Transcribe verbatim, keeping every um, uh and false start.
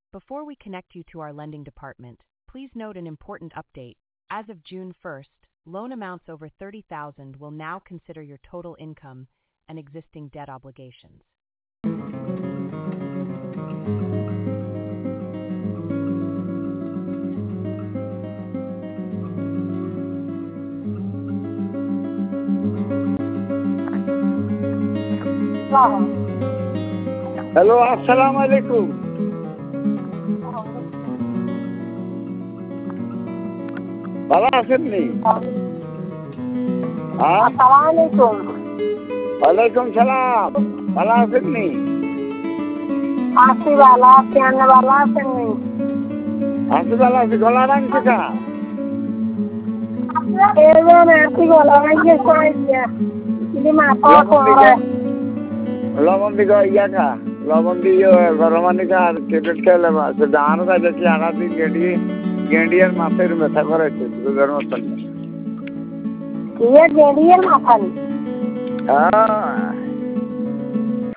Before we connect you to our lending department, please note an important update. As of June first, loan amounts over thirty thousand will now consider your total income and existing debt obligations. Hello, আসসালামু আলাইকুম। ভালো আছেননি? আসসালামালাইকুম। ওয়ালাইকুম সালাম। ভালো আছেননি? আছি ভালো আছি, আপনি ভালো আছেননি? আছি ভালো আছি। গলা রাখছে কা? এবার আছি গলা রাখছে কই দিয়া। কিন্তু মাথা করে লবণ দিকে ইয়া কা লবণ দিয়ে গরম পানি কা আর টেবলেট খেলে আছে দাঁড়ো কা দেখি আগা দিয়ে গেঁড়ি গেঁড়িয়ার মাথায় ব্যথা করাইছে দুধের মতন। ইয়ে গেঁড়িয়ার মাথা নি? হ্যাঁ,